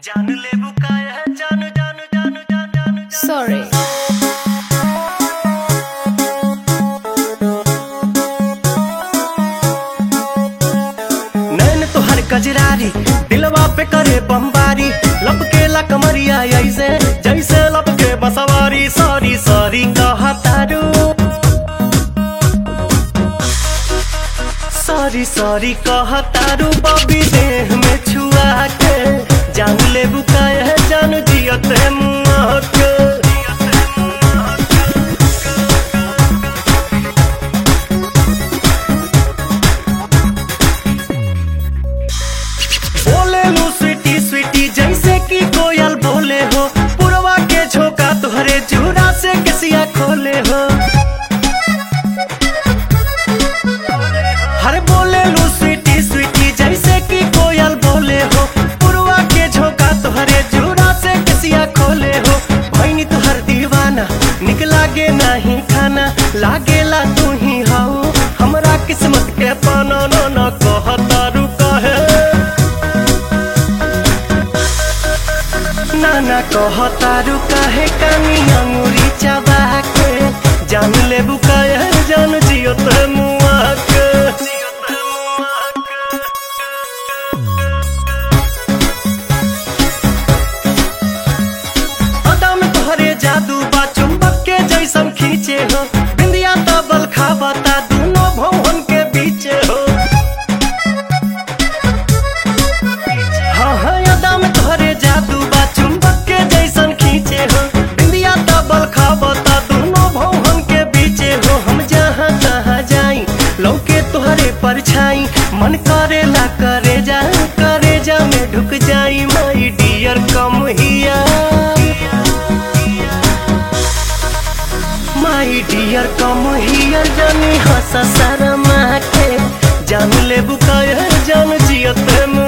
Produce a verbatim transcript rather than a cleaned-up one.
जान ले बुकाया जान जान जान जान जान Sorry. नैन तोहर कजरारी दिलवा पे करे बमबारी लपकेला कमरिया ऐसे जैसे लपके बसवारी सॉरी सॉरी कहतारू सॉरी सॉरी कहतारू बबी देह में छुआ के जान ले बुकाया जान जियत मुआ के बोले लू स्वीटी स्वीटी जैसे कि कोयल बोले हो पुरवा के झोंका तुहरे जूड़ा से कसिया खोले हो हर बोले लू स्वीटी स्वीटी जैसे कि कोयल बोले हो पुरवा के झोंका तुहरे जूड़ा से कसिया खोले हो भैनी तुहर दीवाना निक लागे नहीं खाना लागेला तू ही हाउ हमरा किस्मत के पाना न न कहतारू कहे नाना कहतारू काहे कानी अंगूरी चबा के जान ले बुकाया जान जियो ते मुआ के अदा में तोहरे जादू बा चुंबक के जैसन खींचे हो बिंदिया तबल खाबता दोनों भवन के बीचे हो हाँ हाँ अदा में तोहरे जादू बा चुंबक के जैसन खींचे हो बिंदिया तबल खाबता दोनों भवन के बीचे हो हम जहाँ तहाँ जाई लौके तोहरे परछाई मन करेला करे जा करे जा में ढुक जाई माई डियर कम हिया माई डियर कम हियर जानी हंसा शर्मा के जान ले बुकाया जान जियत